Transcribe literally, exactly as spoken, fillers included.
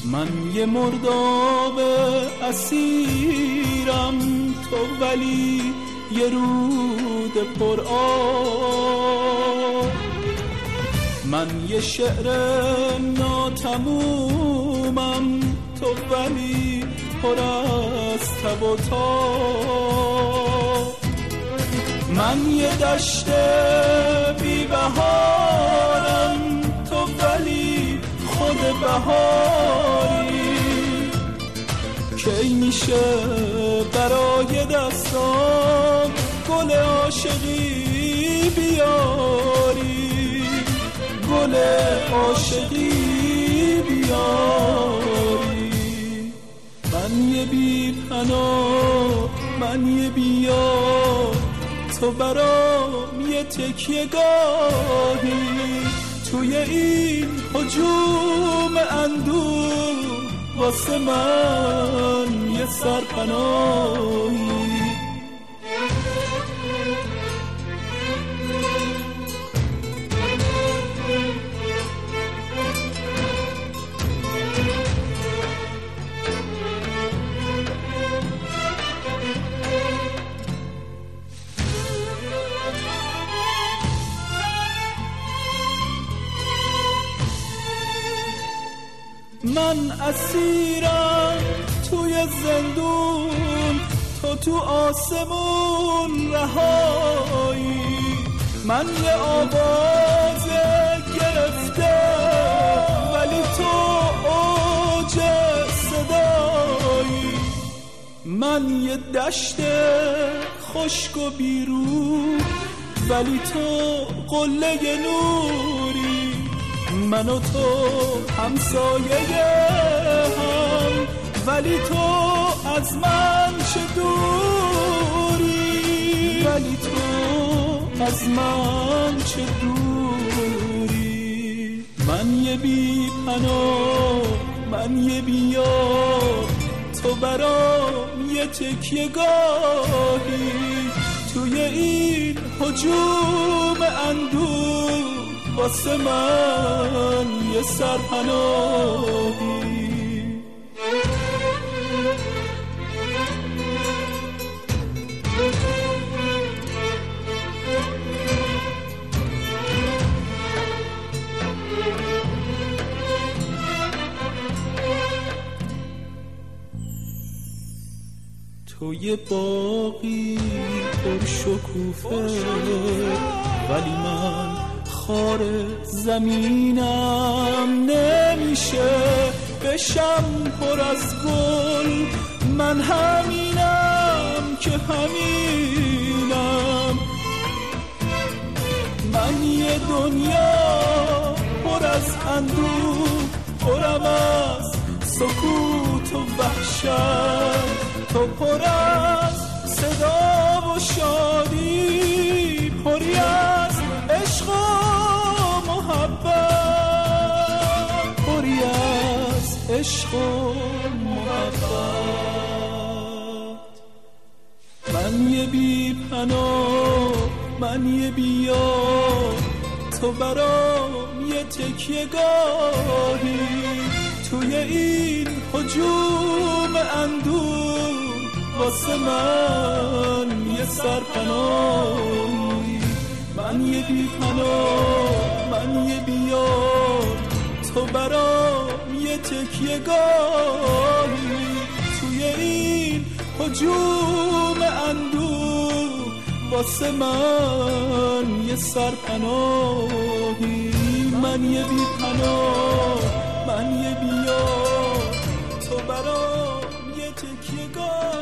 من یه مرداب اسیرم، تو ولی یه رود پر آب. من یه شعر ناتمومم، تو ولی پر از تب و تاب. من یه دشت بی بهارم، تو ولی خود بهاری. کی میشه برای دستام گل عاشقی بیاری، گل عاشقی بیاری. من یه بی پناه، من یه بیار، تو برام یه تکیه گاهی. توی این هجوم اندوه واسه من یه سرپناهی. من اسیرم توی زندون، تو تو آسمون رهایی. من یه آواز گرفته ولی تو اوج صدایی. من یه دشت خشک و بیرون ولی تو قله نوری. من و تو همسایه هم ولی تو از من چه دوری، ولی تو از من چه دوری. من یه بی پناه، من یه بیار، تو برام یه تکیه گاهی. توی این هجوم اندوه واسه من یه سرپناهی. تو یه باغی پر شکوفه ولی من خار زمینم. نمیشه بشم پر از گل، من همینم که همینم. من یه دنیا پر از اندوه، پرم از سکوت و وحشت. تو پر از صدا و شادی، پری از عشق و محبت، پری از عشق و محبت. من یه بی پناه، من یه بیار، تو برام یه تکیه گاهی. توی این هجوم اندوه واسه من یه سرپناهی. من یه بی پناه، من یه بیار، تو برام یه تکیه گاهی. توی این هجوم اندوه واسه من یه سرپناهی. من یه بی پناه، من یه بیار، تو برام یه تکیه گاهی.